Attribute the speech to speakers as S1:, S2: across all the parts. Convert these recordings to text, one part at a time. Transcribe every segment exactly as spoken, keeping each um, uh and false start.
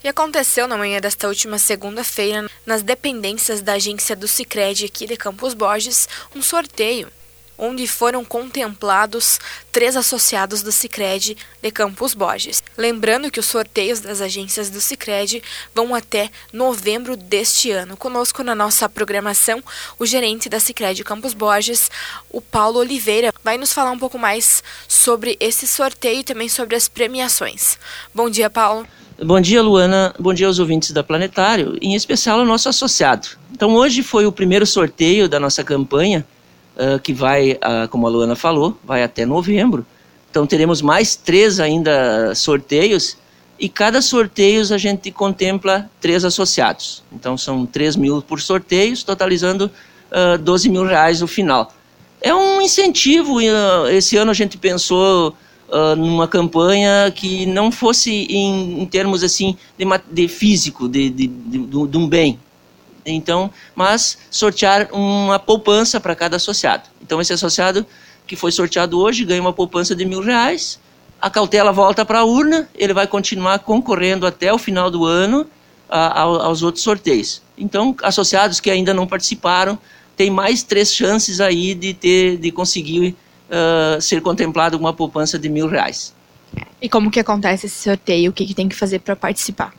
S1: E aconteceu na manhã desta última segunda-feira, nas dependências da agência do Sicredi aqui de Campos Borges, um sorteio, onde foram contemplados três associados do Sicredi de Campos Borges. Lembrando que os sorteios das agências do Sicredi vão até novembro deste ano. Conosco na nossa programação, o gerente da Sicredi Campos Borges, o Paulo Oliveira, vai nos falar um pouco mais sobre esse sorteio e também sobre as premiações. Bom dia, Paulo.
S2: Bom dia, Luana. Bom dia aos ouvintes da Planetário, em especial ao nosso associado. Então, hoje foi o primeiro sorteio da nossa campanha, uh, que vai, uh, como a Luana falou, vai até novembro. Então, teremos mais três ainda sorteios, e cada sorteio a gente contempla três associados. Então, são três mil por sorteios, totalizando uh, doze mil reais no final. É um incentivo. Uh, esse ano a gente pensou Uh, numa campanha que não fosse em, em termos assim de, de físico, de, de, de, de um bem. Então, mas sortear uma poupança para cada associado. Então, esse associado que foi sorteado hoje ganha uma poupança de mil reais, a cautela volta para a urna, ele vai continuar concorrendo até o final do ano a, a, aos outros sorteios. Então, associados que ainda não participaram, tem mais três chances aí de, ter, de conseguir Uh, ser contemplado com uma poupança de mil reais.
S1: E como que acontece esse sorteio? O que, que tem que fazer para participar?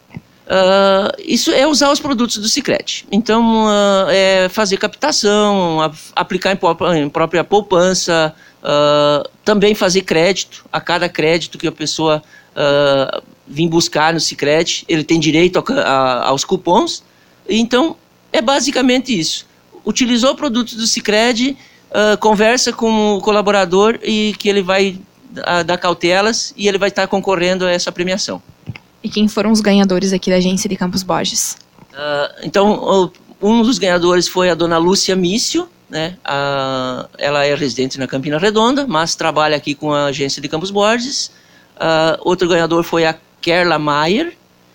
S2: Uh, isso é usar os produtos do Sicredi. Então, uh, é fazer captação, a, aplicar em, própria, em própria poupança, uh, também fazer crédito. A cada crédito que a pessoa uh, vir buscar no Sicredi, ele tem direito a, a, aos cupons. Então, é basicamente isso. Utilizou produtos do Sicredi, Uh, conversa com o colaborador e que ele vai uh, dar cautelas e ele vai estar concorrendo a essa premiação.
S1: E quem foram os ganhadores aqui da agência de Campos Borges?
S2: Uh, então, uh, um dos ganhadores foi a dona Lúcia Mício, né? Uh, ela é residente na Campina Redonda, mas trabalha aqui com a agência de Campos Borges. Uh, outro ganhador foi a Kerla Maier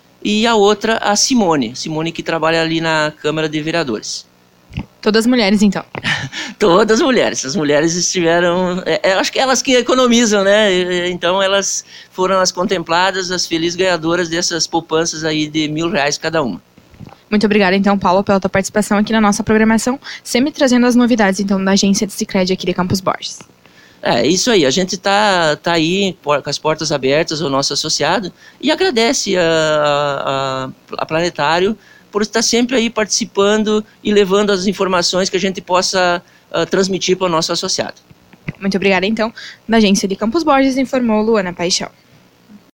S2: e a outra a Simone, Simone que trabalha ali na Câmara de Vereadores.
S1: Todas mulheres, então?
S2: Todas mulheres. As mulheres estiveram... É, acho que elas que economizam, né? Então, elas foram as contempladas, as felizes ganhadoras dessas poupanças aí de mil reais cada uma.
S1: Muito obrigada, então, Paulo, pela tua participação aqui na nossa programação, sempre trazendo as novidades, então, da agência de Sicredi aqui de Campos Borges.
S2: É, isso aí. A gente tá, tá aí com as portas abertas ao nosso associado e agradece a, a, a Planetário por estar sempre aí participando e levando as informações que a gente possa uh, transmitir para o nosso associado.
S1: Muito obrigada, então. Da agência de Campos Borges, informou Luana Paixão.